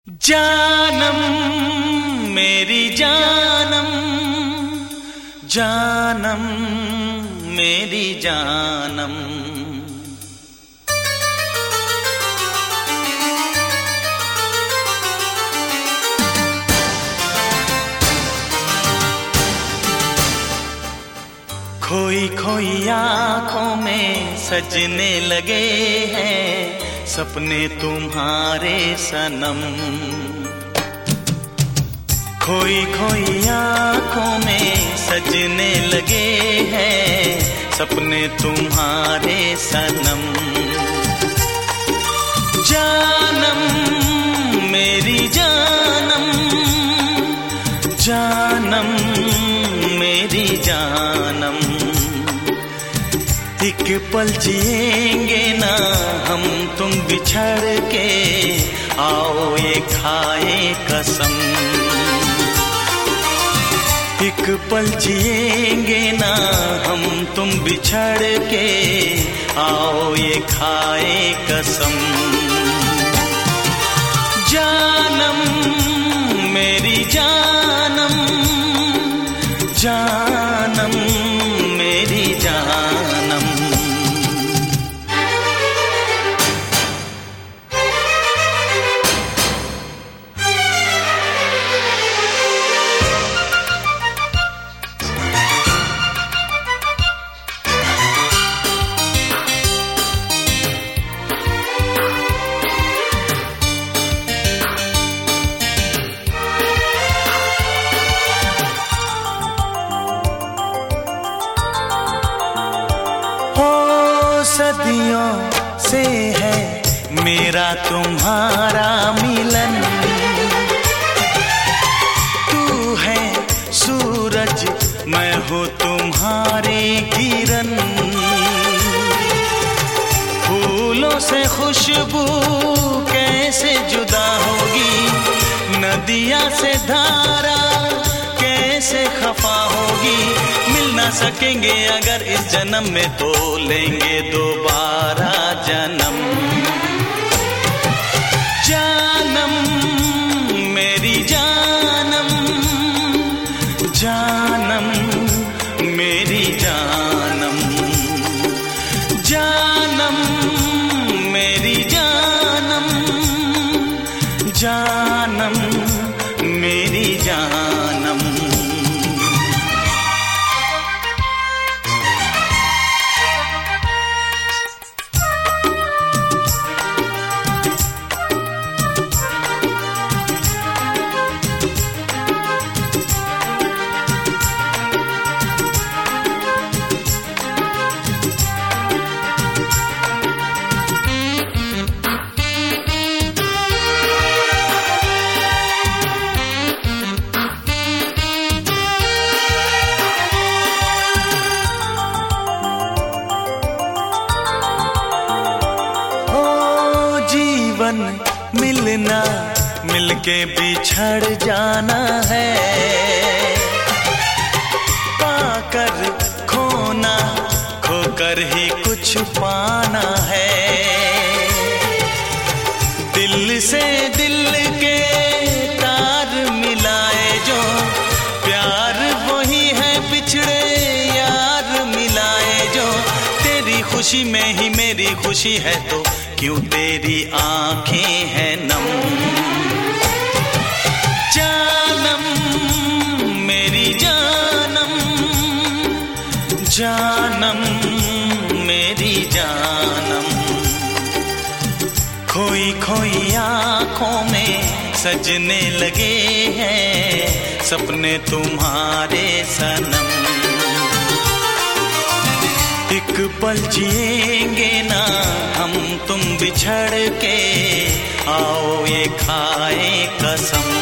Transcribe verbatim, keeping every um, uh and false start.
जानम मेरी जानम, जानम मेरी जानम। खोई खोई आँखों में सजने लगे हैं सपने तुम्हारे सनम। खोई खोई आँखों में सजने लगे हैं सपने तुम्हारे सनम। जानम मेरी जानम, जानम मेरी जानम। एक पल जिएंगे ना हम तुम बिछड़ के, आओ ये खाए कसम। एक पल जिएंगे ना हम तुम बिछड़ के, आओ ये खाए कसम। जानम मेरी जानम, जानम मेरी जानम। सदियों से है मेरा तुम्हारा मिलन। तू है सूरज मैं हूँ तुम्हारी किरण। फूलों से खुशबू कैसे जुदा होगी, नदिया से धारा कैसे खफा होगी। मिल ना सकेंगे अगर इस जन्म में तो लेंगे दोबारा जन्म। जानम मेरी जानम, जानम मेरी जानम। जानम मेरी जानम, जानम मेरी जानम। मिलना मिलके बिछड़ जाना है, पाकर खोना खोकर ही कुछ पाना है। दिल से दिल के तार मिलाए जो, प्यार वही है बिछड़े यार मिलाए जो। तेरी खुशी में ही मेरी खुशी है तो क्यों तेरी आंखें हैं नम। जानम मेरी जानम, जानम मेरी जानम। खोई खोई आँखों में सजने लगे हैं सपने तुम्हारे सनम। एक पल जिएंगे ना हम तुम बिछड़ के, आओ ये खाए कसम।